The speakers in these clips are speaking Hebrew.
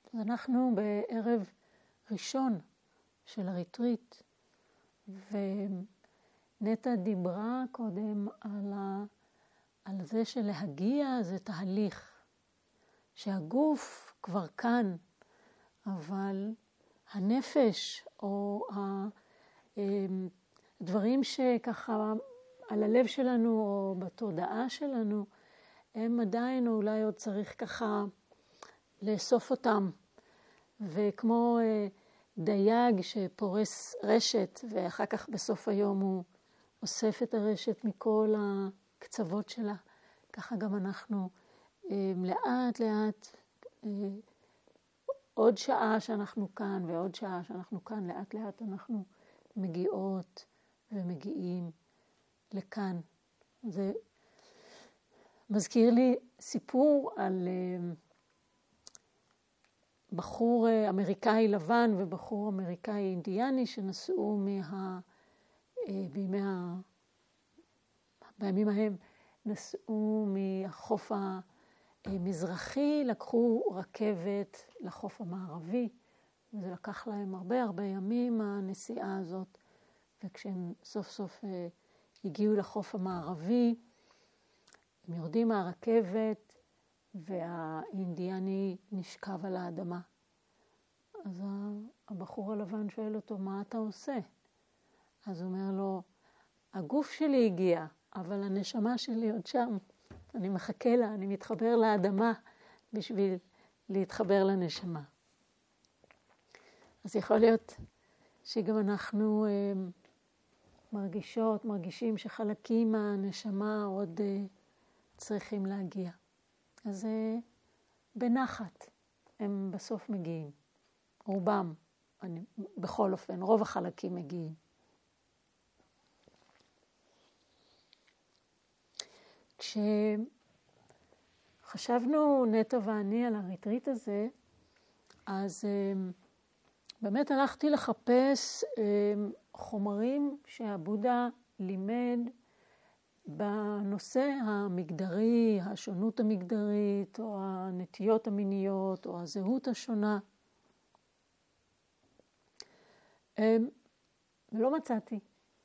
אז אנחנו בערב ראשון של הריטריט, ונטע דיברה קודם על זה שלהגיע זה תהליך, שהגוף כבר כאן, אבל הנפש או הדברים שככה על הלב שלנו או בתודעה שלנו, הם עדיין אולי עוד צריך ככה לאסוף אותם. וכמו דייג שפורס רשת ואחר כך בסוף היום הוא אוסף את הרשת מכל הקצוות שלה, ככה גם אנחנו לאט לאט, עוד שעה שאנחנו כאן ועוד שעה שאנחנו כאן, לאט לאט אנחנו מגיעות ומגיעים לכאן. זה מזכיר לי סיפור על בחור אמריקאי לבן ובחור אמריקאי אינדיאני שנסעו בימים ההם נסעו מהחוף המזרחי, לקחו רכבת לחוף המערבי, וזה לקח להם הרבה ימים הנסיעה הזאת, וכשהם סוף סוף הגיעו לחוף המערבי, הם יורדים מהרכבת, והאינדיאני נשכב על האדמה. אז הבחור הלבן שואל אותו, מה אתה עושה? אז הוא אומר לו, הגוף שלי הגיע, אבל הנשמה שלי עוד שם. אני מחכה לה, אני מתחבר לאדמה בשביל להתחבר לנשמה. אז יכול להיות שגם אנחנו מרגישים שחלקים מהנשמה עוד צריכים להגיע. אז בנחת הם בסוף מגיעים. רובם, בכל אופן, רוב החלקים מגיעים. כשחשבנו נטע ואני על הריטריט הזה, אז באמת הלכתי לחפש חומרים שהבודה לימד בנושא המגדרי, השונות המגדרית, או הנטיות המיניות, או הזהות השונה. ולא מצאתי.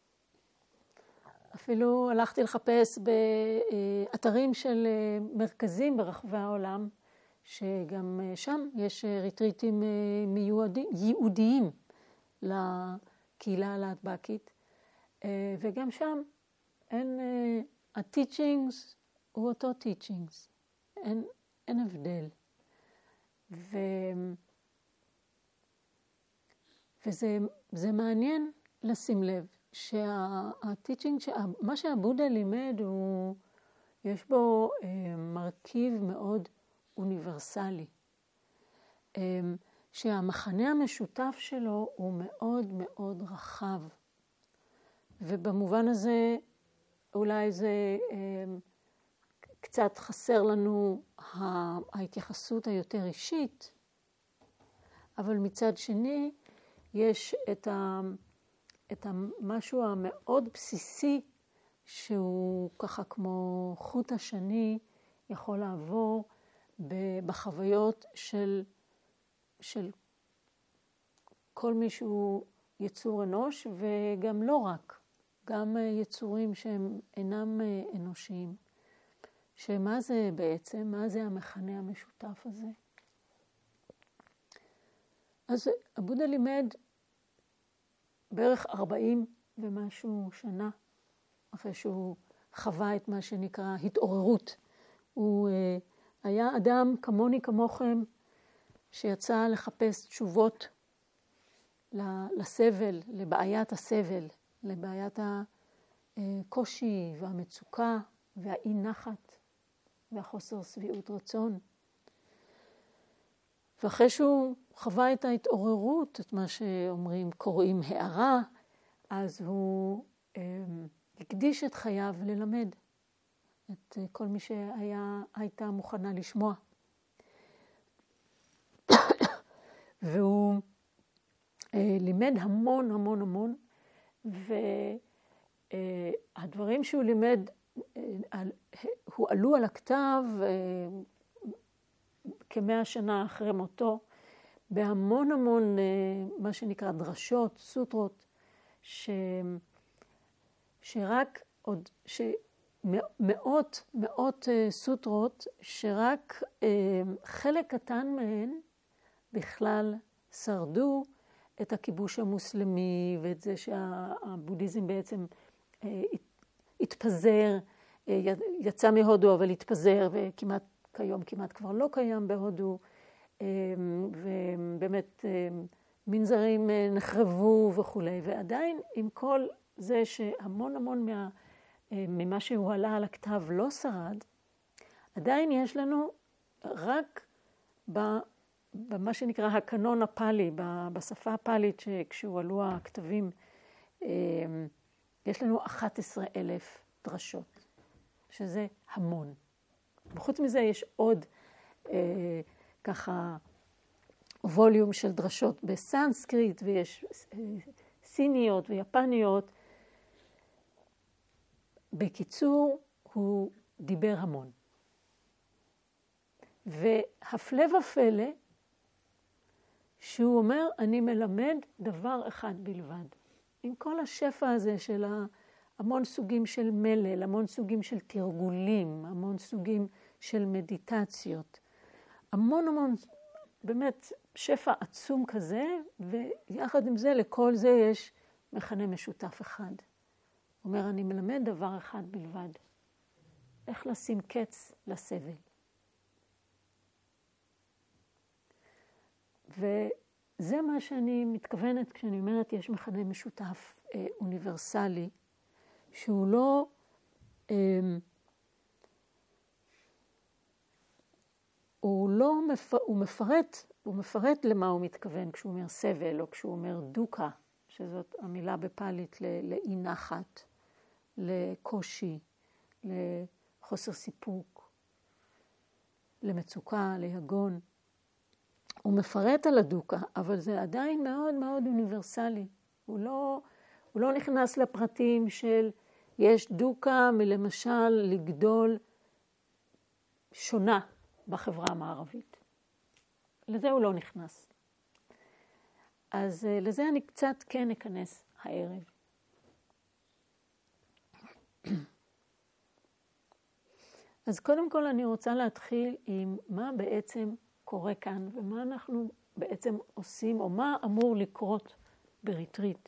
אפילו הלכתי לחפש באתרים של מרכזים ברחבי העולם, שגם שם יש ריטריטים ייעודיים לקהילה הלהט"בית, וגם שם אין, ה-teachings הוא אותו teachings, אין הבדל. וזה מעניין לשים לב שהטיצ'ינג, מה שהבודה לימד, יש בו מרכיב מאוד אוניברסלי. שהמחנה המשותף שלו הוא מאוד מאוד רחב. ובמובן הזה אולי זה קצת חסר לנו ההתייחסות היותר אישית, אבל מצד שני יש את המשהו המאוד בסיסי שהוא ככה כמו חוט השני יכול לעבור בחוויות של כל מי שהוא יצור אנוש, וגם לא רק, גם יצורים שהם אינם אנושיים. שמה זה בעצם? מה זה המכנה המשותף הזה? אז הבודה לימד בערך 40 ומשהו שנה, אחרי שהוא חווה את מה שנקרא התעוררות. הוא היה אדם כמוני כמוכם, שיצא לחפש תשובות לסבל, לבעיית הסבל, לבעיית הקושי והמצוקה והאי נחת והחוסר שביעות רצון. ואחרי שהוא חווה את ההתעוררות, את מה שאומרים, קוראים הערה, אז הוא הקדיש את חייו ללמד את כל מי שהייתה מוכנה לשמוע. והוא לימד המון המון המון, והדברים שהוא לימד הועלו על הכתב כ100 שנה אחרי מותו, בהמון המון מה שנקרא דרשות, סוטרות, שרק עוד, מאות סוטרות, שרק חלק קטן מהן בכלל שרדו את הכיבוש המוסלמי, ואת זה שהבודהיזם בעצם התפזר, יצא מהודו אבל התפזר, וכמעט כיום כמעט כבר לא קיים בהודו, ובאמת מנזרים נחרבו וכו'. ועדיין עם כל זה שהמון המון ממה שהוא עלה על הכתב לא שרד, עדיין יש לנו רק במה שנקרא הקנון הפאלי, בשפה הפאלית שכשהועלו הכתבים, יש לנו 11,000 דרשות, שזה המון. וחוץ מזה יש עוד ככה ווליום של דרשות בסנסקריט, ויש סיניות ויפניות. בקיצור, הוא דיבר המון. והפלא ופלא, שהוא אומר, אני מלמד דבר אחד בלבד. עם כל השפע הזה של המון סוגים של מלל, המון סוגים של תרגולים, המון סוגים של מדיטציות. המון באמת שפע עצום כזה, ויחד עם זה, לכל זה יש מכנה משותף אחד. הוא אומר, אני מלמד דבר אחד בלבד. איך לשים קץ לסבל. וזה מה שאני מתכוונת כשאני אומרת, יש מכנה משותף אוניברסלי, שהוא לא, הוא מפרט למה הוא מתכוון כשהוא אומר סבל, או כשהוא אומר דוקה, שזאת המילה בפאלית לאי נחת, לקושי, לחוסר סיפוק, למצוקה, ליגון. הוא מפרט על הדוקה, אבל זה עדיין מאוד מאוד אוניברסלי. הוא לא נכנס לפרטים של יש דוקה מלמשל לגדול שונה בחברה המערבית. לזה הוא לא נכנס. אז לזה אני קצת כן אכנס הערב. אז קודם כל אני רוצה להתחיל עם מה בעצם קורה כאן, ומה אנחנו בעצם עושים, או מה אמור לקרות בריטריט.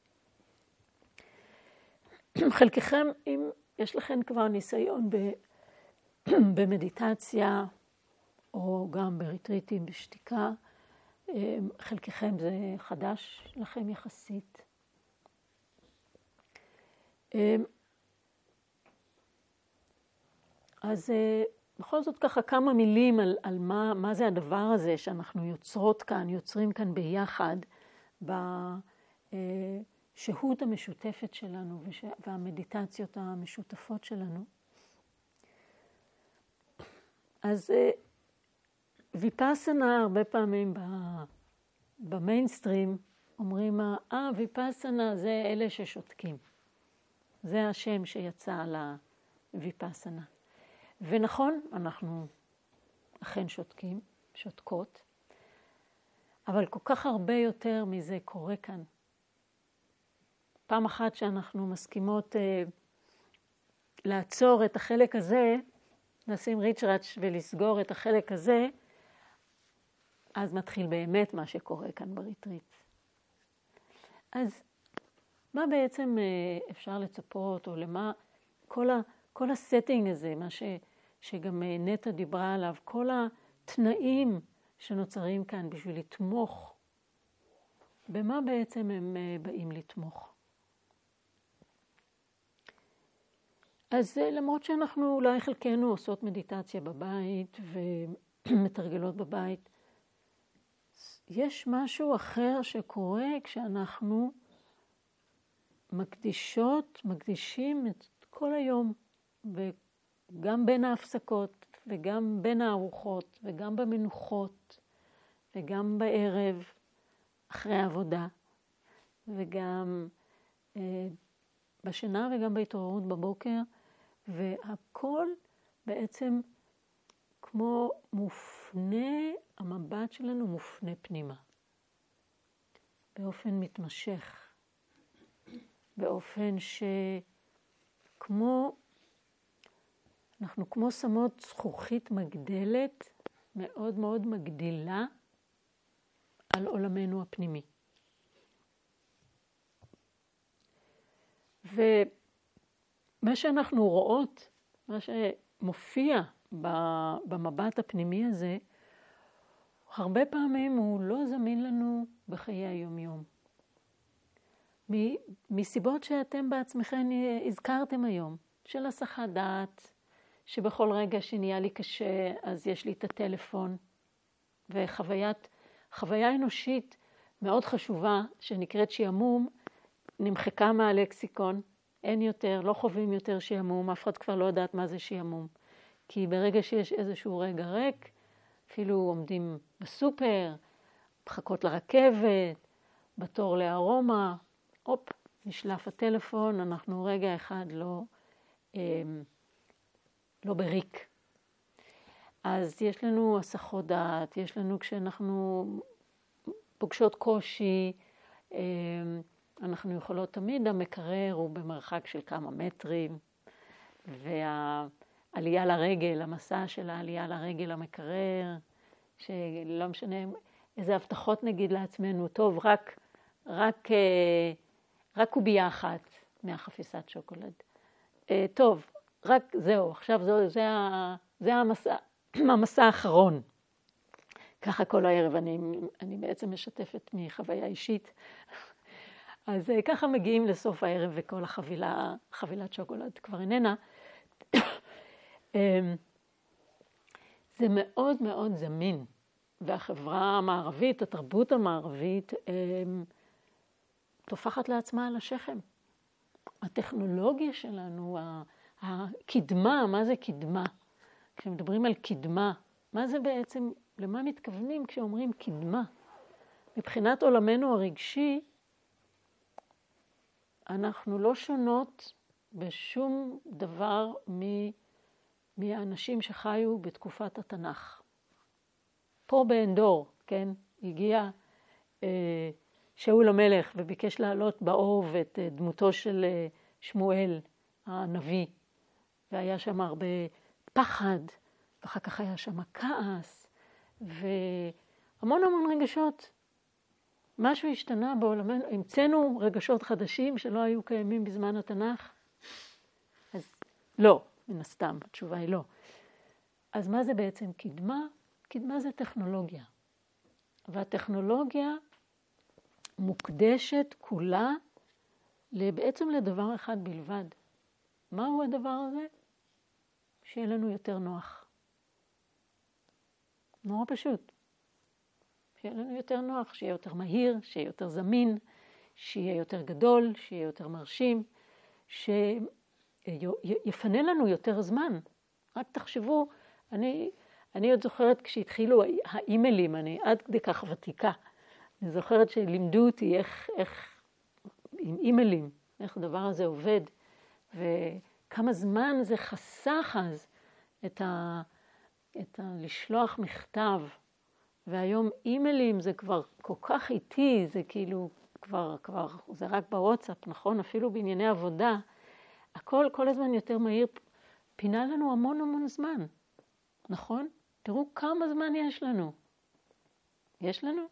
חלקכם, אם יש לכם כבר ניסיון במדיטציה, או גם בריטריטים בשתיקה, חלקכם זה חדש לכם יחסית. אז בכל זאת ככה כמה מילים על מה זה הדבר הזה שאנחנו יוצרים כאן ביחד בשהות המשותפת שלנו והמדיטציות המשותפות שלנו. אז ויפאסנה הרבה פעמים במיינסטרים אומרים, ויפאסנה זה אלה ששותקים. זה השם שיצא על הויפאסנה. ונכון, אנחנו אכן שותקות, אבל כל כך הרבה יותר מזה קורה כאן. פעם אחת שאנחנו מסכימות לעצור את החלק הזה, נשים ריצ'ראץ' ולסגור את החלק הזה, אז מתחיל באמת מה שקורה כאן בריטריט. אז מה בעצם אפשר לצפות, או למה כל הסטינג הזה, מה שגם נטע דיברה עליו, כל התנאים שנוצרים כאן בשביל לתמוך, במה בעצם הם באים לתמוך? אז למרות שאנחנו אולי חלקנו עושות מדיטציה בבית ומתרגלות בבית, יש משהו אחר שקורה כשאנחנו מקדישים את כל היום, וגם בין ההפסקות, וגם בין הארוחות, וגם במנוחות, וגם בערב, אחרי העבודה, וגם בשינה וגם בהתעוררות בבוקר, והכל בעצם כמו מופנה, המבט שלנו מופנה פנימה. באופן מתמשך. באופן אנחנו כמו שמות זכוכית מגדלת, מאוד מאוד מגדילה, על עולמנו הפנימי. ומה שאנחנו רואות, מה שמופיע במבט הפנימי הזה, הרבה פעמים הוא לא זמין לנו בחיי היום-יום. מסיבות שאתם בעצמכם הזכרתם היום, של הסחת דעת, שבכל רגע שנהיה לי קשה, אז יש לי את הטלפון, חוויה אנושית מאוד חשובה, שנקראת שיעמום, נמחקה מהלקסיקון, אין יותר, לא חווים יותר שיעמום, אף אחד כבר לא יודעת מה זה שיעמום. כי ברגע שיש איזשהו רגע ריק, אפילו עומדים בסופר, מחכות לרכבת, בתור לארומה, הופ, נשלף הטלפון, אנחנו רגע אחד לא בריק. אז יש לנו הסחות דעת, יש לנו כשאנחנו פוגשות קושי, אנחנו יכולות תמיד, המקרר הוא במרחק של כמה מטרים, והעלייה לרגל, המסע של העלייה לרגל המקרר, שלא משנה איזה הבטחות נגיד לעצמנו, טוב, רק קובייה אחת מהחפיסת שוקולד. טוב, רק זהו, עכשיו זה המסע האחרון. ככה כל הערב, אני בעצם משתפת מחוויה אישית. אז ככה מגיעים לסוף הערב וכל חבילת שוקולד כבר איננה. זה מאוד מאוד זמין, והחברה המערבית, התרבות המערבית, תופחת לעצמה על השכם. הטכנולוגיה שלנו, הקדמה, מה זה קדמה? כשמדברים על קדמה, מה זה בעצם, למה מתכוונים כשאומרים קדמה? מבחינת עולמנו הרגשי, אנחנו לא שונות בשום דבר מהאנשים שחיו בתקופת התנ"ך. פה בעין דור, כן, הגיע שאול המלך וביקש לעלות באוב את דמותו של שמואל הנביא, והיה שם הרבה פחד, ואחר כך היה שם כעס, והמון רגשות. משהו השתנה בעולמנו, המצאנו רגשות חדשים שלא היו קיימים בזמן התנ"ך? אז לא, מן הסתם, התשובה היא לא. אז מה זה בעצם קדמה? קדמה זה טכנולוגיה. והטכנולוגיה מוקדשת כולה בעצם לדבר אחד בלבד. מהו הדבר הזה? שיהיה לנו יותר נוח. נורא פשוט. שיהיה לנו יותר נוח, שיהיה יותר מהיר, שיהיה יותר זמין, שיהיה יותר גדול, שיהיה יותר מרשים, שיפנה לנו יותר זמן. רק תחשבו, אני עוד זוכרת כשהתחילו האימיילים, אני עד כדי כך ותיקה. אני זוכרת שלימדו אותי איך עם אימיילים, איך הדבר הזה עובד, וכמה זמן זה חסך אז את לשלוח מכתב. והיום אימיילים זה כבר כל כך איטי, זה כאילו כבר זה רק בוואטסאפ, נכון? אפילו בענייני עבודה, הכל כל הזמן יותר מהיר, פינה לנו המון זמן, נכון? תראו כמה זמן יש לנו. יש לנו?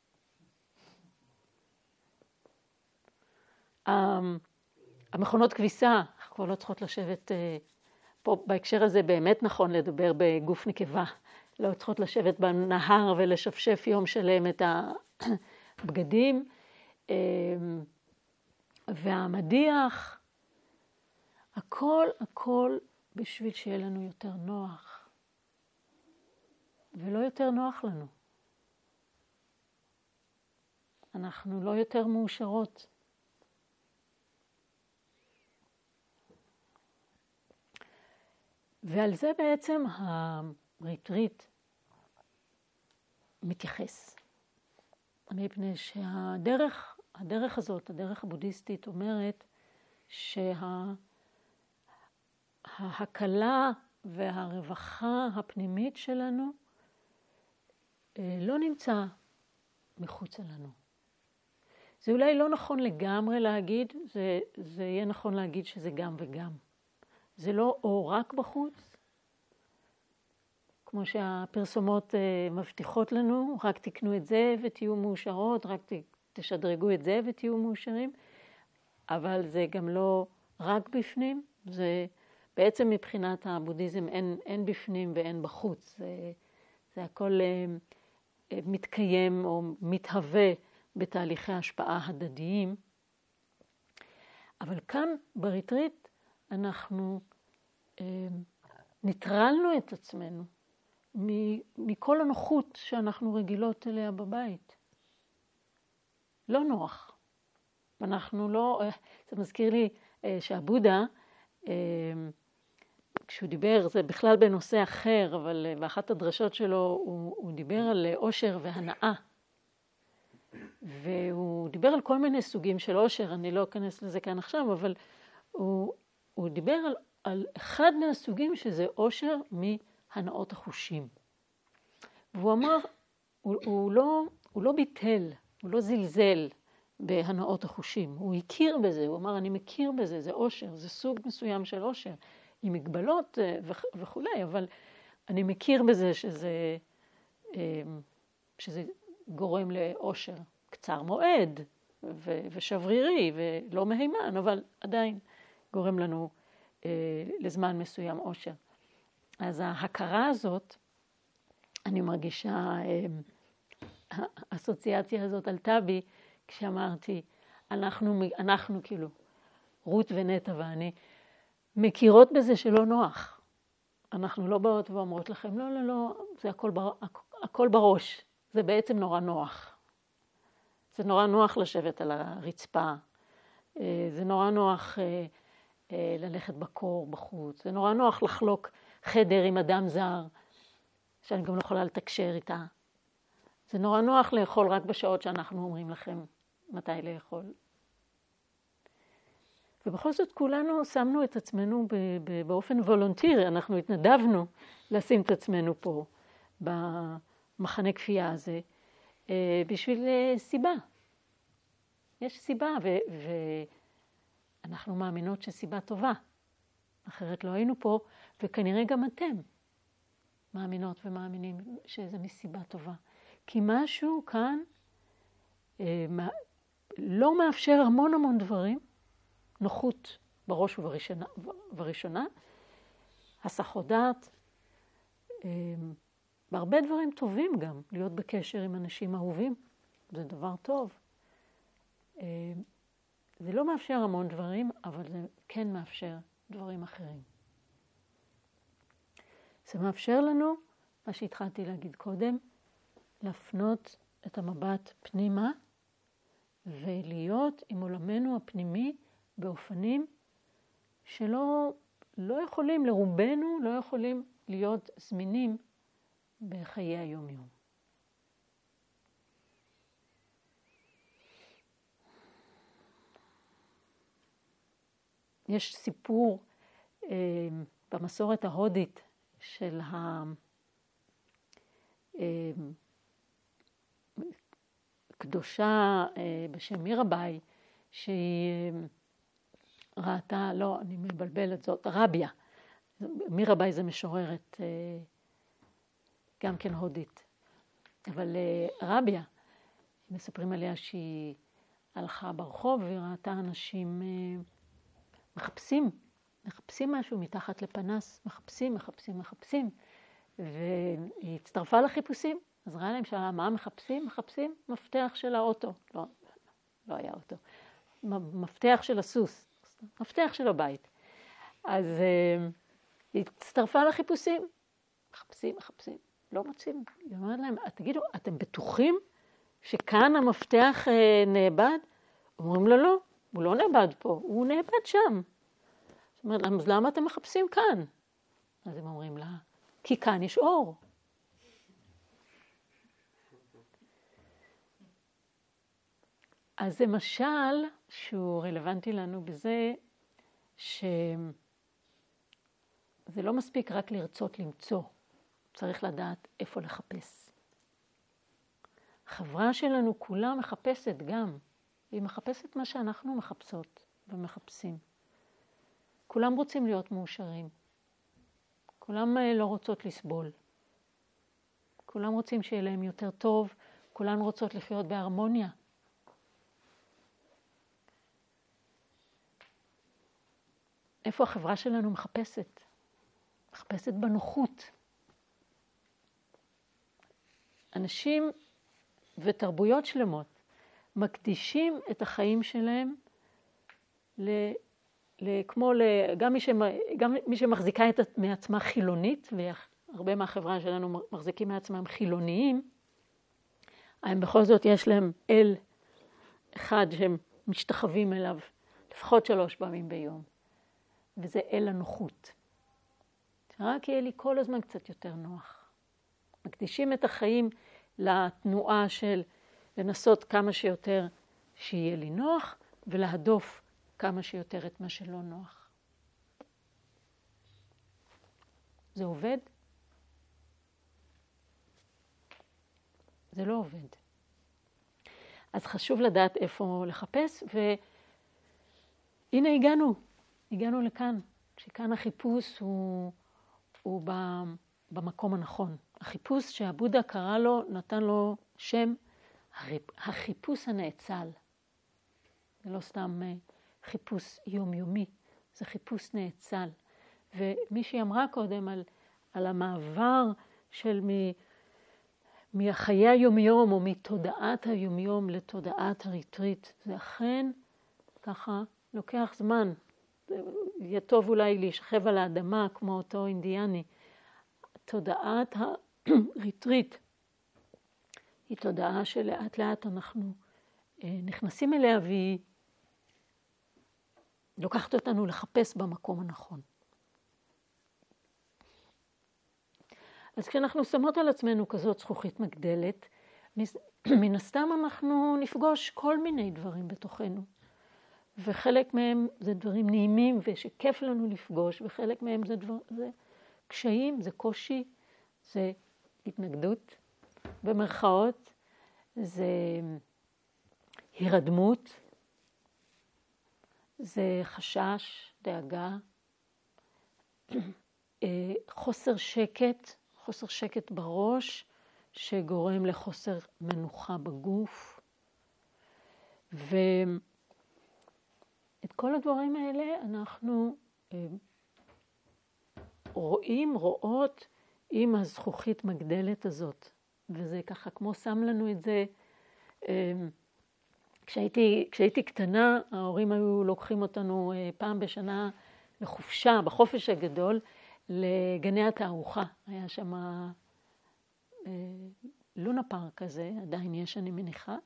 המכונות כביסה, אנחנו כבר לא צריכות לשבת, פה בהקשר הזה באמת נכון לדבר בגוף נקבה, לא צריכות לשבת בנהר ולשפשף יום שלם את הבגדים, והמדיח, הכל בשביל שיהיה לנו יותר נוח, ולא יותר נוח לנו. אנחנו לא יותר מאושרות. ועל זה בעצם הריטריט מתייחס. מפני שהדרך הזאת, הדרך הבודהיסטית אומרת שההקלה והרווחה הפנימית שלנו לא נמצא מחוץ לנו. זה אולי לא נכון לגמרי להגיד, זה יהיה נכון להגיד שזה גם וגם. זה לא או רק בחוץ, כמו שהפרסומות מבטיחות לנו, רק תקנו את זה ותהיו מאושרות, רק תשדרגו את זה ותהיו מאושרים, אבל זה גם לא רק בפנים, זה בעצם מבחינת הבודהיזם אין בפנים ואין בחוץ, זה הכל מתקיים או מתהווה בתהליכי השפעה הדדיים. אבל כאן בריטריט אנחנו נטרלנו את עצמנו מכל הנוחות שאנחנו רגילות אליה בבית. לא נוח. אנחנו לא, זה מזכיר לי שהבודה, כשהוא דיבר, זה בכלל בנושא אחר, אבל באחת הדרשות שלו הוא דיבר על עושר והנאה. והוא דיבר על כל מיני סוגים של עושר, אני לא אכנס לזה כאן עכשיו, אבל הוא דיבר על אחד מהסוגים שזה עושר מהנאות החושים. והוא אמר, הוא לא ביטל, הוא לא זלזל בהנאות החושים, הוא הכיר בזה, הוא אמר, אני מכיר בזה, זה עושר, זה סוג מסוים של עושר, עם מגבלות וכולי, אבל אני מכיר בזה שזה גורם לעושר קצר מועד ושברירי ולא מהימן, אבל עדיין גורם לנו לזמן מסוים עושר. אז ההכרה הזאת, אני מרגישה, האסוציאציה הזאת עלתה בי כשאמרתי, אנחנו כאילו, רות ונטע ואני, מכירות בזה שלא נוח. אנחנו לא באות ואומרות לכם, לא, לא, לא, זה הכל בראש. זה בעצם נורא נוח. זה נורא נוח לשבת על הרצפה. זה נורא נוח ללכת בקור בחוץ. זה נורא נוח לחלוק חדר עם אדם זר, שאני גם לא יכולה לתקשר איתה. זה נורא נוח לאכול רק בשעות שאנחנו אומרים לכם מתי לאכול. ובכל זאת כולנו שמנו את עצמנו באופן וולונטירי, אנחנו התנדבנו לשים את עצמנו פה במחנה כפייה הזה, בשביל סיבה. יש סיבה, ואנחנו מאמינות שסיבה טובה. אחרת לא היינו פה, וכנראה גם אתם מאמינות ומאמינים שזה מסיבה טובה. כי משהו כאן לא מאפשר המון דברים, נוחות בראש ובראשונה, הסחות דעת, בהרבה דברים טובים גם, להיות בקשר עם אנשים אהובים, זה דבר טוב. זה לא מאפשר המון דברים, אבל זה כן מאפשר דברים אחרים. זה מאפשר לנו, מה שהתחלתי להגיד קודם, להפנות את המבט פנימה, ולהיות עם עולמנו הפנימי באופנים שלא יכולים, לרובנו לא יכולים להיות זמינים בחיי היום-יום. יש סיפור במסורת ההודית של הקדושה בשם מירבאי, שהיא ראתה, לא, אני מבלבלת זאת, רביה. מירבאי זה משוררת גם כן הודית. אבל רביה, מספרים עליה שהיא הלכה ברחוב והיא ראתה אנשים מחפשים משהו מתחת לפנס, מחפשים, והיא הצטרפה לחיפושים. אז ראה להם שאלה, מה מחפשים? מחפשים מפתח של האוטו. לא היה אוטו. מפתח של הסוס, מפתח של הבית. אז היא הצטרפה לחיפושים. מחפשים, לא מוצאים. היא אומרת להם, תגידו, אתם בטוחים שכאן המפתח נאבד? אומרים לו, לא, הוא לא נאבד פה, הוא נאבד שם. זאת אומרת, אז למה אתם מחפשים כאן? אז הם אומרים לה, כי כאן יש אור. אז זה משל שהוא רלוונטי לנו בזה זה לא מספיק רק לרצות למצוא, צריך לדעת איפה לחפש. החברה שלנו כולה מחפשת גם, היא מחפשת מה שאנחנו מחפשות ומחפשים. כולם רוצים להיות מאושרים, כולם לא רוצות לסבול, כולם רוצים שיהיה להם יותר טוב, כולן רוצות לחיות בהרמוניה. איפה החברה שלנו מחפשת? מחפשת בנוחות. אנשים ותרבויות שלמות מקדישים את החיים שלהם גם מי שמחזיקה מעצמה חילונית, והרבה מהחברה שלנו מחזיקים מעצמם חילוניים, הם בכל זאת יש להם אל אחד שהם משתחווים אליו לפחות 3 פעמים ביום, וזה אל הנוחות. רק יהיה לי כל הזמן קצת יותר נוח. מקדישים את החיים לתנועה של לנסות כמה שיותר שיהיה לי נוח, ולהדוף כמה שיותר את מה שלא נוח. זה עובד? זה לא עובד. אז חשוב לדעת איפה לחפש, והנה הגענו לכאן, שכאן החיפוש הוא במקום הנכון. החיפוש שהבודה קרא לו, נתן לו שם, החיפוש הנאצל. זה לא סתם חיפוש יומיומי, זה חיפוש נאצל. ומישהי אמרה קודם על המעבר של מחיי היומיום או מתודעת היומיום לתודעת הריטריט. זה אכן ככה לוקח זמן. יהיה טוב אולי להישכב על האדמה כמו אותו אינדיאני. תודעת הריטריט היא תודעה שלאט לאט אנחנו נכנסים אליה, והיא לוקחת אותנו לחפש במקום הנכון. אז כשאנחנו שמות על עצמנו כזאת זכוכית מגדלת, מן הסתם אנחנו נפגוש כל מיני דברים בתוכנו. וחלק מהם זה דברים נעימים ושכיף לנו לפגוש, וחלק מהם זה קשיים, זה קושי, זה התנגדות במרכאות, זה הרדמות, זה חשש, דאגה, חוסר שקט בראש, שגורם לחוסר מנוחה בגוף. ואת כל הדברים האלה אנחנו רואות עם הזכוכית מגדלת הזאת. וזה ככה כמו שם לנו את זה. כשהייתי קטנה, ההורים היו לוקחים אותנו פעם בשנה לחופשה, בחופש הגדול, לגני התערוכה. היה שם לונה פארק כזה, עדיין יש אני מניחה.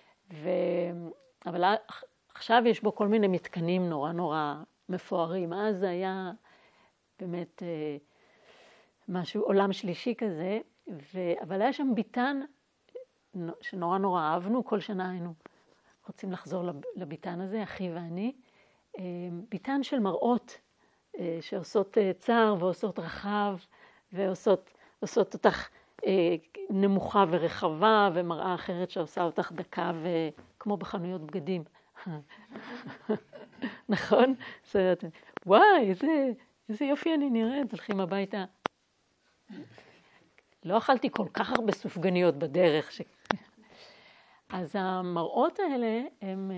אבל עכשיו יש בו כל מיני מתקנים נורא מפוארים. אז זה היה באמת משהו, עולם שלישי כזה. אבל היה שם ביטן שנורא אהבנו, כל שנה היינו רוצים לחזור לביטן הזה, אחי ואני. ביטן של מראות שעושות צער ועושות רחב, ועושות אותך נמוכה ורחבה, ומראה אחרת שעושה אותך דקה, וכמו בחנויות בגדים. נכון? וואי, איזה יופי אני נראית, הולכים הביתה. לא אכלתי כל כך הרבה סופגניות בדרך. אז המראות האלה הן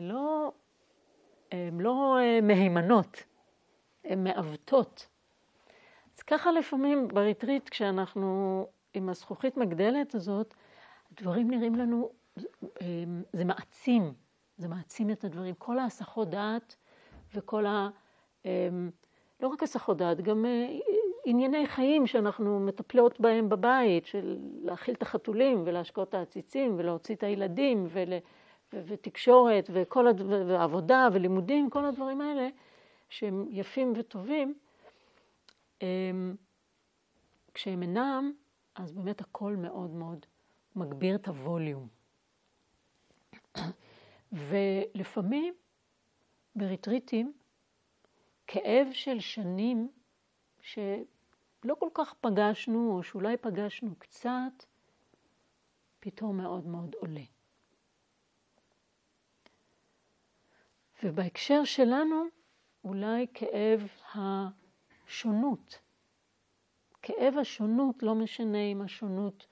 לא מהימנות, הן מעוותות. אז ככה לפעמים בריטריט, כשאנחנו עם הזכוכית מגדלת הזאת, הדברים נראים לנו, זה מעצים את הדברים. כל ההסחות דעת וכל לא רק הסחות דעת, גם ענייני חיים שאנחנו מטפלות בהם בבית, של להאכיל את החתולים ולהשקות את העציצים ולהוציא את הילדים ותקשורת ועבודה ולימודים, כל הדברים האלה שהם יפים וטובים, כשהם אינם, אז באמת הכל מאוד מגביר את הווליום. ולפעמים בריטריטים, כאב של שנים שלא כל כך פגשנו, או שאולי פגשנו קצת, פתאום מאוד מאוד עולה. ובהקשר שלנו, אולי כאב השונות. כאב השונות, לא משנה אם השונות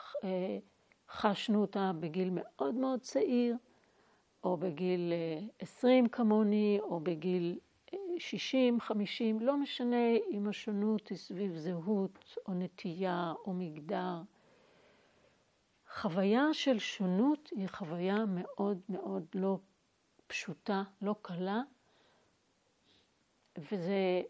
חשנו אותה בגיל מאוד מאוד צעיר, או בגיל 20 כמוני, או בגיל 60, 50, לא משנה אם השונות היא סביב זהות, או נטייה, או מגדר. חוויה של שונות היא חוויה מאוד מאוד לא פשוטה, לא קלה, וזה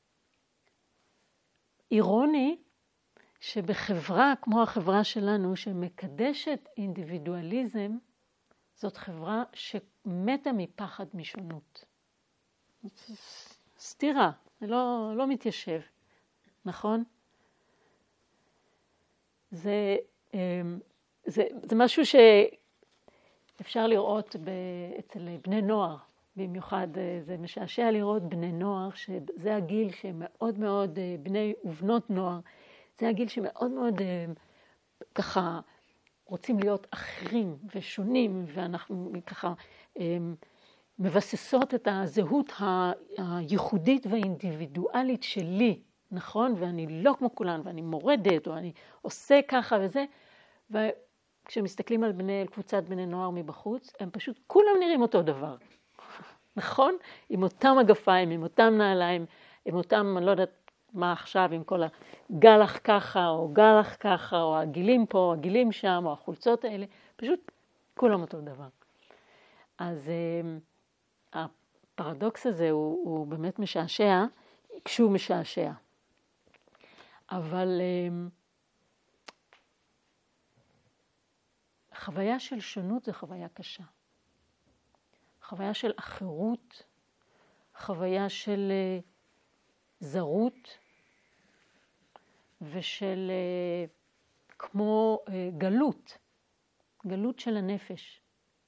אירוני שבחברה כמו החברה שלנו, שמקדשת אינדיבידואליזם, זאת חברה שמתה מפחד משונות. סתירה, זה לא מתיישב, נכון? זה משהו שאפשר לראות אצל בני נוער, במיוחד זה משעשע לראות בני נוער, שזה הגיל שמאוד מאוד, בני ובנות נוער, זה הגיל שמאוד מאוד ככה רוצים להיות אחרים ושונים, ואנחנו ככה מבססות את הזהות הייחודית והאינדיבידואלית שלי, נכון? ואני לא כמו כולן, ואני מורדת, או אני עושה ככה וזה, וכשמסתכלים על קבוצת בני נוער מבחוץ, הם פשוט כולם נראים אותו דבר, נכון? עם אותם אגפיים, עם אותם נעליים, עם אותם, אני לא יודעת מה עכשיו, עם כל הגלח ככה, או גלח ככה, או הגילים פה, או הגילים שם, או החולצות האלה, פשוט כולם אותו דבר. אז הפרדוקס הזה הוא באמת משעשע, כשהוא משעשע. אבל חוויה של שונות זה חוויה קשה. חוויה של אחרות, חוויה של זרות, ושל כמו גלות של הנפש.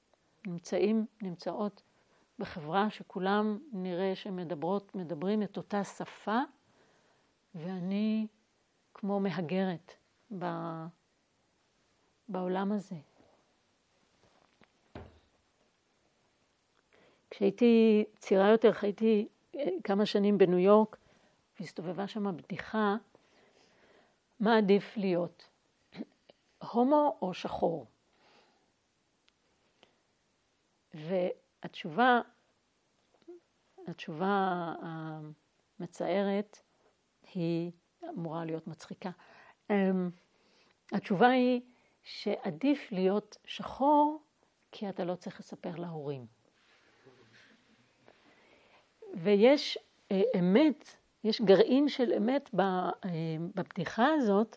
נמצאות בחברה שכולם נראה מדברים את אותה שפה, ואני כמו מהגרת בעולם הזה. כשהייתי צעירה יותר, חייתי כמה שנים בניו יורק, והסתובבה שם בדיחה, מה עדיף להיות? הומו או שחור? והתשובה המצערת היא אמורה להיות מצחיקה. התשובה היא שעדיף להיות שחור, כי אתה לא צריך לספר להורים. ויש אמת, יש גרעין של אמת בבדיחה הזאת,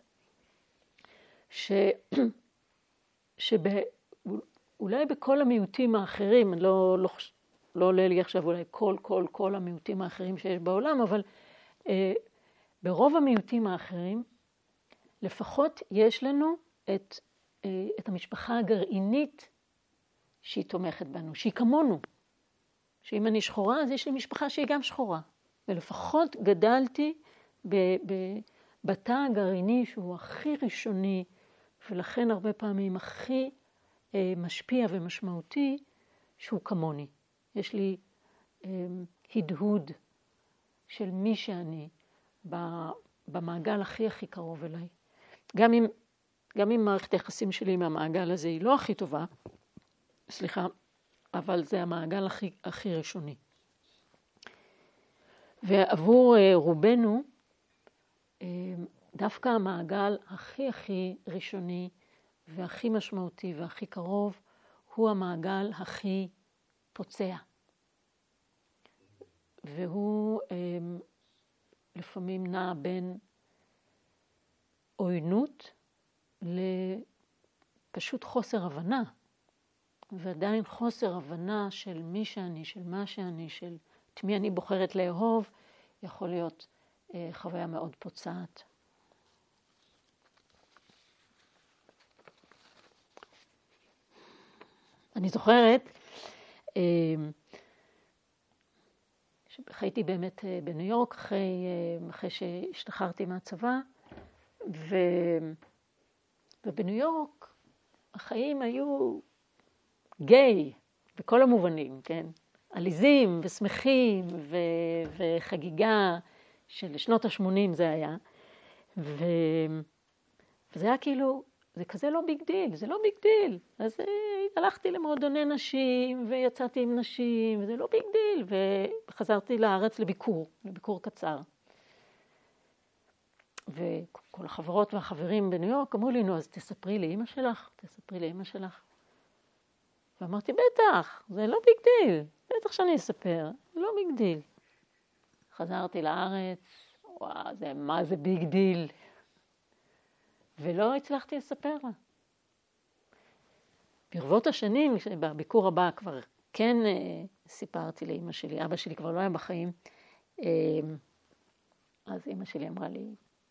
שאולי בכל המיעוטים האחרים, לא עולה לי עכשיו אולי כל המיעוטים האחרים שיש בעולם, אבל ברוב המיעוטים האחרים, לפחות יש לנו את המשפחה הגרעינית שהיא תומכת בנו, שהיא כמונו. שאם אני שחורה, אז יש לי משפחה שהיא גם שחורה. ולפחות גדלתי בתא הגרעיני שהוא הכי ראשוני, ולכן הרבה פעמים הכי משפיע ומשמעותי, שהוא כמוני. יש לי הדהוד של מי שאני במעגל הכי קרוב אליי. גם אם מערכת היחסים שלי עם המעגל הזה היא לא הכי טובה, אבל זה המעגל הכי ראשוני. ועבור רובנו, דווקא המעגל הכי ראשוני והכי משמעותי והכי קרוב, הוא המעגל הכי פוצע. והוא לפעמים נע בין עוינות לפשוט חוסר הבנה. ועדיין חוסר הבנה של מי שאני, של מה שאני, של את מי אני בוחרת לאהוב, יכול להיות חוויה מאוד פוצעת. אני זוכרת חייתי באמת בניו יורק אחרי שהשתחררתי מהצבא, ובניו יורק החיים היו גיי בכל המובנים, כן? עליזים ושמחים וחגיגה של שנות ה-80 זה היה. וזה היה כאילו, זה כזה לא ביג דיל, זה לא ביג דיל. אז הלכתי למועדוני נשים ויצאתי עם נשים, וזה לא ביג דיל. וחזרתי לארץ לביקור קצר. וכל החברות והחברים בניו יורק אמרו לי, נו, אז תספרי לי אמא שלך. ואמרתי, בטח, זה לא ביג דיל. בטח שאני אספר, זה לא ביג דיל. חזרתי לארץ, וואו, מה זה ביג דיל? ולא הצלחתי לספר לה. ברבות השנים, בביקור הבא כבר כן סיפרתי לאמא שלי, אבא שלי כבר לא היה בחיים, אז אמא שלי אמרה לי,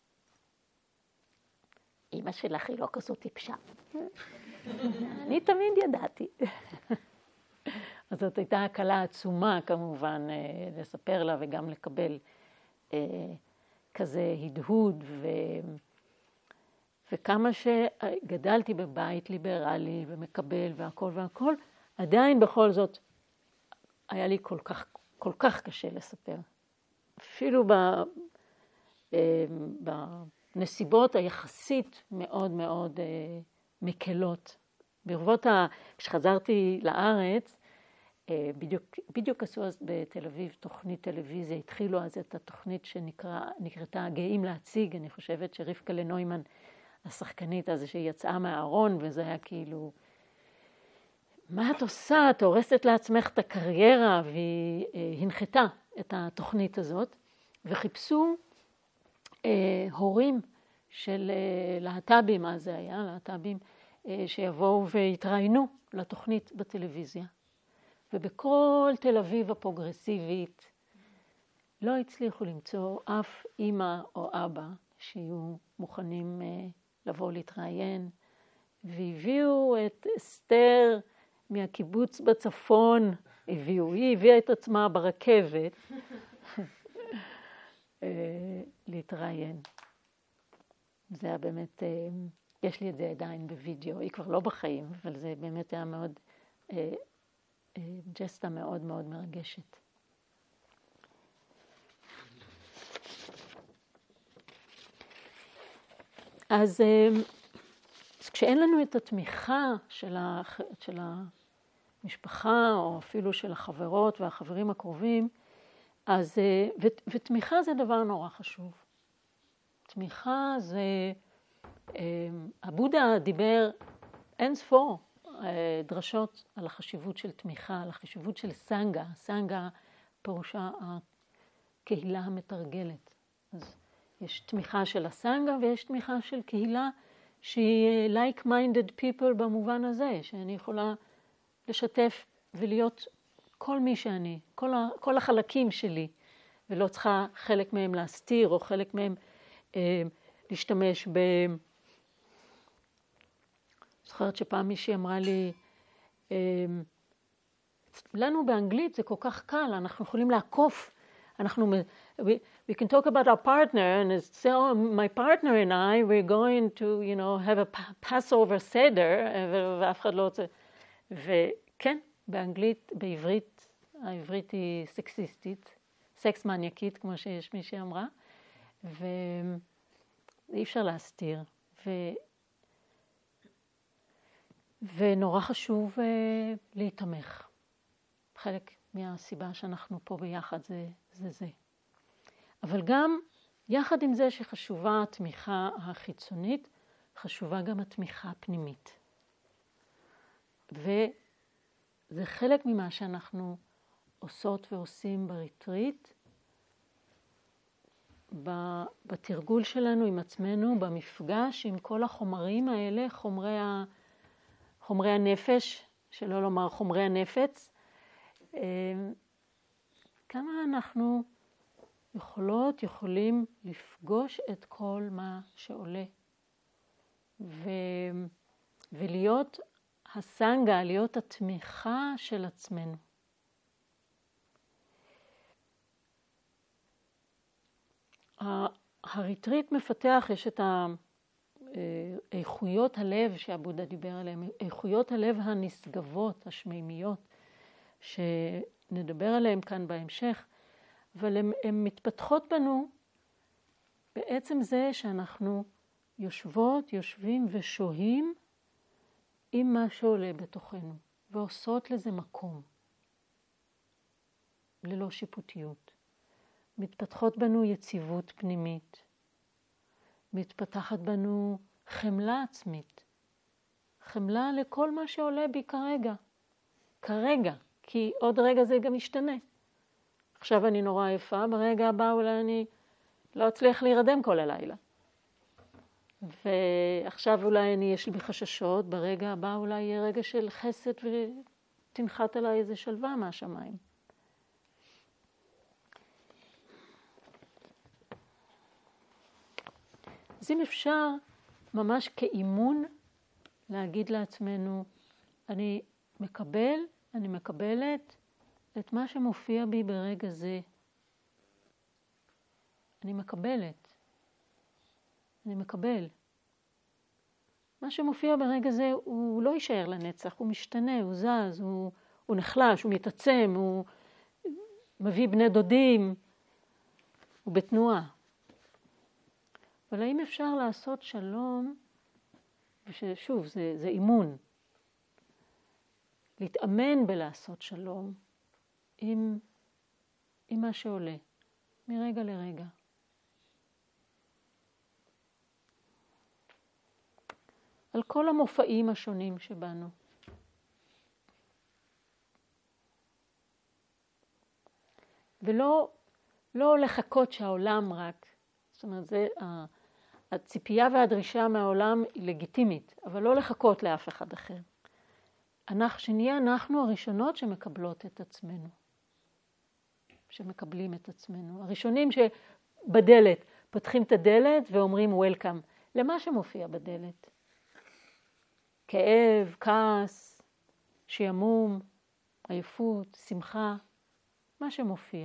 אמא שלך היא לא כזאת טיפשה. אני תמיד ידעתי. אז זאת הייתה הקלה עצומה כמובן לספר לה וגם לקבל כזה הדהוד וכמה שגדלתי בבית ליברלי ומקבל והכל, עדיין בכל זאת היה לי כל כך קשה לספר. אפילו בנסיבות היחסית מאוד מאוד מקלות. כשחזרתי לארץ, בדיוק עשו אז בתל אביב תוכנית טלוויזיה, התחילו אז את התוכנית שנקראתה גאים להציג, אני חושבת שרבקה לנוימן, השחקנית אז שהיא יצאה מהארון, וזה היה כאילו, מה את עושה? את הורסת לעצמך את הקריירה, והיא הנחתה את התוכנית הזאת, וחיפשו הורים של להט"בים, אז זה היה, להט"בים, שיבואו ויתראיינו לתוכנית בטלוויזיה. ובכל תל אביב הפרוגרסיבית לא הצליחו למצוא אף אמא או אבא שיהיו מוכנים לבוא להתראיין, והביאו את אסתר מהקיבוץ בצפון, היא הביאה את עצמה ברכבת להתראיין. זה היה באמת, יש לי את זה עדיין בווידאו, היא כבר לא בחיים, אבל זה באמת היה מאוד, ג'סטה מאוד מאוד מרגשת. אז כשאין לנו את התמיכה של המשפחה, או אפילו של החברות והחברים הקרובים, אז, ותמיכה זה דבר נורא חשוב. תמיכה זה, הבודה דיבר אין ספור דרשות על החשיבות של תמיכה, על החשיבות של סנגה. סנגה פירושה הקהילה המתרגלת. אז יש תמיכה של הסנגה ויש תמיכה של קהילה שהיא like-minded people במובן הזה, שאני יכולה לשתף ולהיות כל מי שאני, כל החלקים שלי, ולא צריכה חלק מהם להסתיר או חלק מהם להשתמש זוכרת שפעם מישהי אמרה לי, לנו באנגלית זה כל כך קל, אנחנו יכולים לעקוף, we can talk about our partner, and say, oh, my partner and I, we're going to, have a Passover seder, ואף אחד לא רוצה. וכן, באנגלית, בעברית, העברית היא סקסיסטית, סקס מניאקית, כמו שיש מי שאמרה, ואי אפשר להסתיר. ונורא חשוב להתמך. חלק מהסיבה שאנחנו פה ביחד זה. אבל גם יחד עם זה שחשובה התמיכה החיצונית, חשובה גם התמיכה הפנימית. וזה חלק ממה שאנחנו עושות ועושים בריטריט, בתרגול שלנו עם עצמנו, במפגש עם כל החומרים האלה, חומרי הנפש, שלא לומר חומרי הנפץ, כמה אנחנו יכולים לפגוש את כל מה שעולה. ולהיות הסנגה, להיות התמיכה של עצמנו. הריטריט מפתח, יש את איכויות הלב שהבודה דיבר עליהן, איכויות הלב הנשגבות, השמימיות, שנדבר עליהן כאן בהמשך, אבל הן מתפתחות בנו בעצם זה שאנחנו יושבים ושוהים עם מה שעולה בתוכנו, ועושות לזה מקום, ללא שיפוטיות. מתפתחות בנו יציבות פנימית, מתפתחת בנו חמלה עצמית, חמלה לכל מה שעולה בי כרגע, כי עוד רגע זה גם ישתנה. עכשיו אני נורא עייפה, ברגע הבא אולי אני לא אצליח להירדם כל הלילה. ועכשיו אולי יש לי חששות, ברגע הבא אולי יהיה רגע של חסד ותנחת עליי איזה שלווה מהשמיים. אז אם אפשר ממש כאימון להגיד לעצמנו, אני מקבלת את מה שמופיע בי ברגע זה. אני מקבל. מה שמופיע ברגע זה הוא לא יישאר לנצח, הוא משתנה, הוא זז, הוא נחלש, הוא מתעצם, הוא מביא בני דודים, הוא בתנועה. אבל האם אפשר לעשות שלום, וששוב, זה אימון, להתאמן בלעשות שלום עם מה שעולה, מרגע לרגע. על כל המופעים השונים שבנו. ולא לחכות שהעולם רק, זאת אומרת, הציפייה והדרישה מהעולם היא לגיטימית, אבל לא לחכות לאף אחד אחר. שנהיה אנחנו הראשונות שמקבלות את עצמנו. שמקבלים את עצמנו. הראשונים שבדלת, פותחים את הדלת ואומרים וולקאם. למה שמופיע בדלת? כאב, כעס, שימום, עייפות, שמחה, מה שמופיע.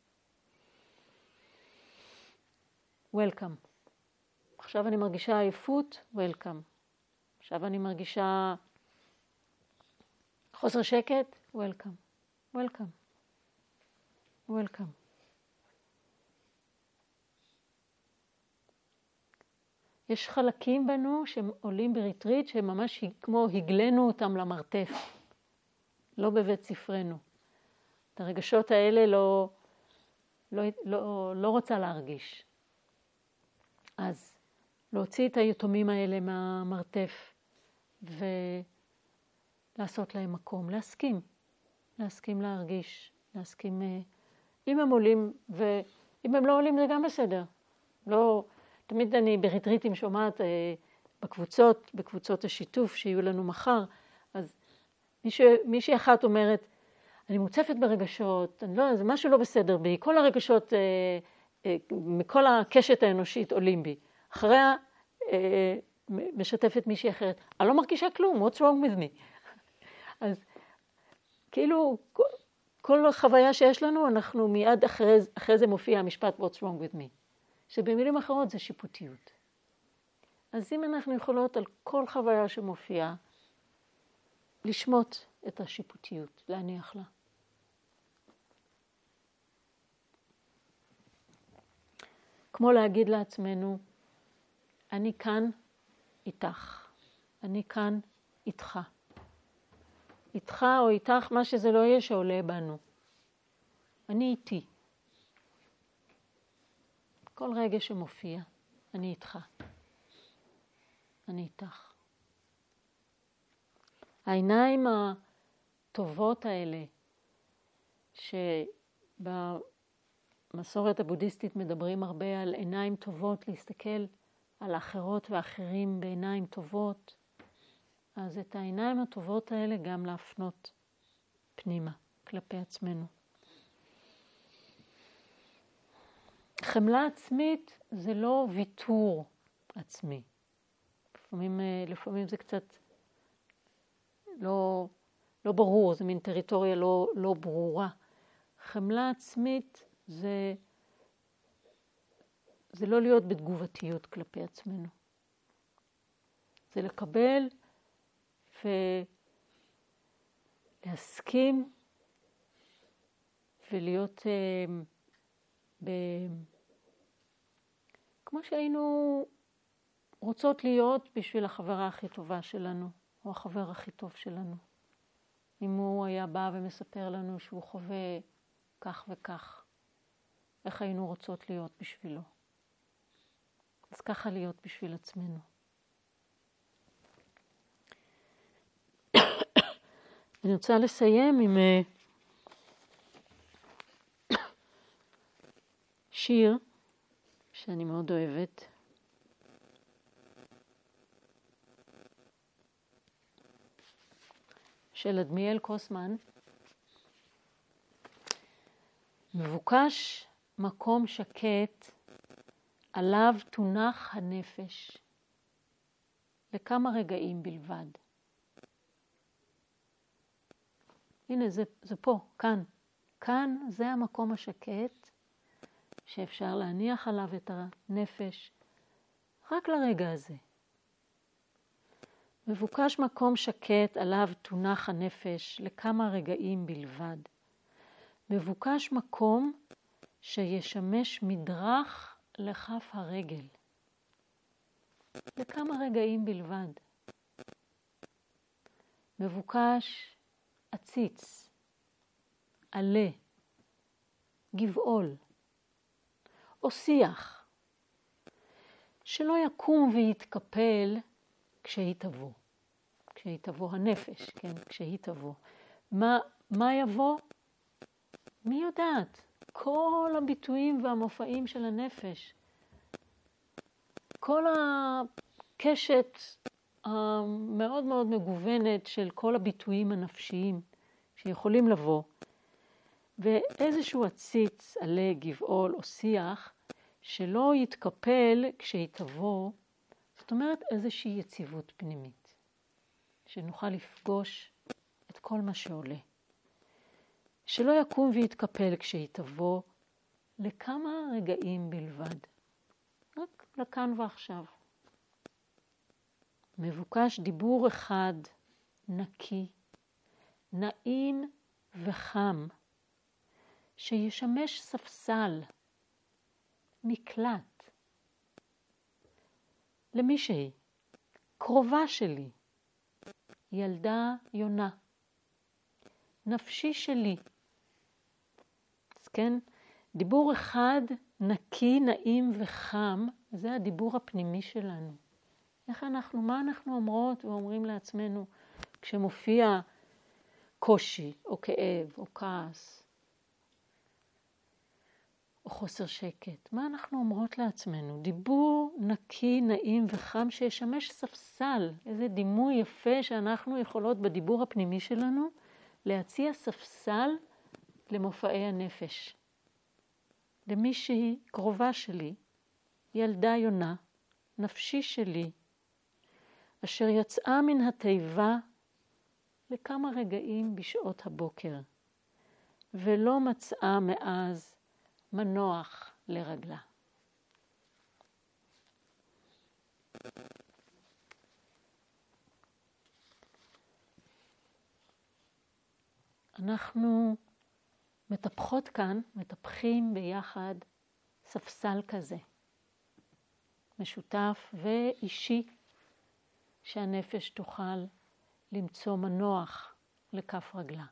וולקאם. עכשיו אני מרגישה עייפות, וולקאם. עכשיו אני מרגישה חוסר שקט, וולקאם. יש חלקים בנו שעולים בריטריט שממש כמו הגלנו אותם למרתף, לא בבית ספרנו. את הרגשות האלה לא רוצה להרגיש. אז להוציא את היתומים האלה מהמרתף ולעשות להם מקום, להסכים להרגיש, להסכים, אם הם עולים ואם הם לא עולים זה גם בסדר. לא, תמיד אני בריטריטים שומעת בקבוצות השיתוף שיהיו לנו מחר, אז מישהי אחת אומרת, אני מוצפת ברגשות, זה משהו לא בסדר בי, כל הרגשות מכל הקשת האנושית עולים בי. אחריה משתפת מישהי אחרת, אני לא מרגישה כלום, what's wrong with me? אז כאילו כל חוויה שיש לנו, אנחנו מיד אחרי זה מופיע המשפט what's wrong with me. שבמילים אחרות זה שיפוטיות. אז אם אנחנו יכולות על כל חוויה שמופיעה, לשמוט את השיפוטיות, להניח לה. כמו להגיד לעצמנו, אני כאן איתך, אני כאן איתך. איתך או איתך, מה שזה לא יהיה שעולה בנו. אני איתי. כל רגע שמופיע, אני איתך. אני איתך. העיניים הטובות האלה, שבמסורת הבודהיסטית מדברים הרבה על עיניים טובות, להסתכל על האחרות ואחרים בעיניים טובות, אז את העיניים הטובות האלה גם להפנות פנימה, כלפי עצמנו. חמלה עצמית זה לא ויתור עצמי. לפעמים זה קצת לא ברור, זה מין טריטוריה לא ברורה. חמלה עצמית זה לא להיות בתגובתיות כלפי עצמנו. זה לקבל ולהסכים ולהיות כמו שהיינו רוצות להיות בשביל החברה הכי טובה שלנו, או החבר הכי טוב שלנו. אם הוא היה בא ומספר לנו שהוא חווה כך וכך, איך היינו רוצות להיות בשבילו. אז ככה להיות בשביל עצמנו. אני רוצה לסיים עם שיר שאני מאוד אוהבת. של אדמיאל קוסמן. מבוקש מקום שקט, עליו תונח הנפש, לכמה רגעים בלבד. הנה, זה פה, כאן. כאן זה המקום השקט, שאפשר להניח עליו את הנפש, רק לרגע הזה. מבוקש מקום שקט, עליו תונח הנפש, לכמה רגעים בלבד. מבוקש מקום שישמש מדרך לכף הרגל. לכמה רגעים בלבד. מבוקש עציץ, עלה, גבעול, או שיח, שלא יקום ויתקפל כשהיא תבוא. כשהיא תבוא הנפש, כן? כשהיא תבוא. מה יבוא? מי יודעת? כל הביטויים והמופעים של הנפש. כל הקשת המאוד מאוד מגוונת של כל הביטויים הנפשיים שיכולים לבוא. ואיזשהו עציץ, עלה, גבעול או שיח שלא יתקפל כשהיא תבוא, זאת אומרת איזושהי יציבות פנימית. שנוכל לפגוש את כל מה שעולה. שלא יקום ויתקפל כשהיא תבוא לכמה רגעים בלבד. רק לכאן ועכשיו. מבוקש דיבור אחד נקי, נעים וחם, שישמש ספסל, מקלט, למישהי, קרובה שלי, ילדה יונה, נפשי שלי. אז כן, דיבור אחד נקי, נעים וחם, זה הדיבור הפנימי שלנו. מה אנחנו אומרות ואומרים לעצמנו כשמופיע קושי או כאב או כעס או חוסר שקט? מה אנחנו אומרות לעצמנו? דיבור נקי, נעים וחם שישמש ספסל, איזה דימוי יפה שאנחנו יכולות בדיבור הפנימי שלנו להציע ספסל למופעי הנפש. למישהי קרובה שלי, ילדה יונה, נפשי שלי, אשר יצאה מן התיבה לכמה רגעים בשעות הבוקר, ולא מצאה מאז מנוח לרגלה. אנחנו מטפחים ביחד ספסל כזה, משותף ואישי, שהנפש תוכל למצוא מנוח לכף רגלה.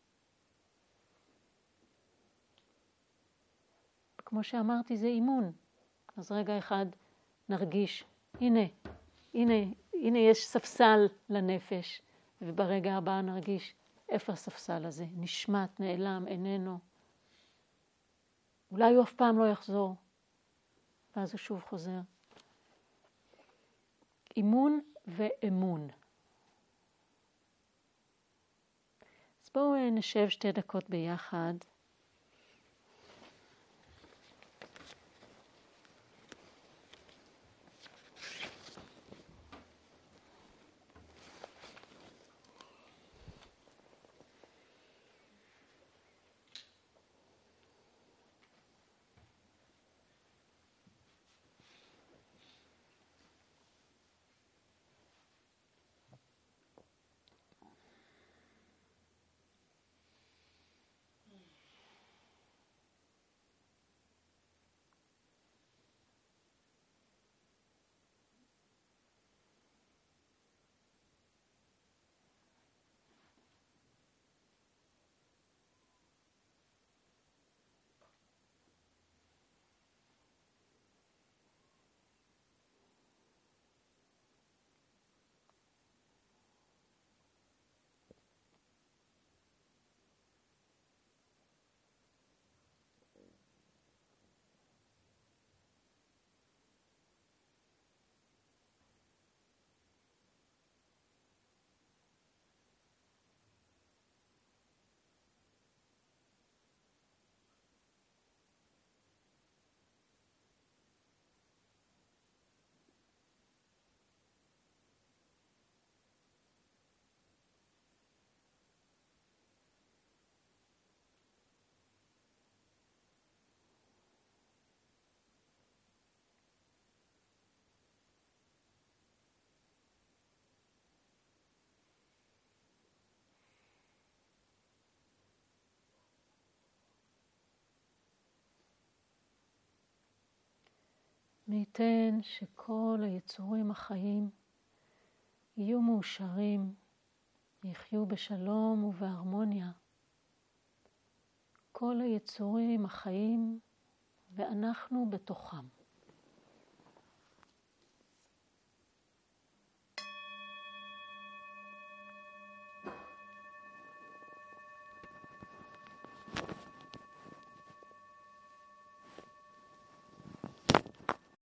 כמו שאמרתי, זה אימון. אז רגע אחד נרגיש, הנה יש ספסל לנפש, וברגע הבא נרגיש, איפה הספסל הזה? נשמט, נעלם, איננו. אולי הוא אף פעם לא יחזור, ואז הוא שוב חוזר. אימון ואמון. אז בואו נשב 2 דקות ביחד. מי ייתן שכל היצורים החיים יהיו מאושרים, יחיו בשלום ובהרמוניה. כל היצורים החיים ואנחנו בתוכם.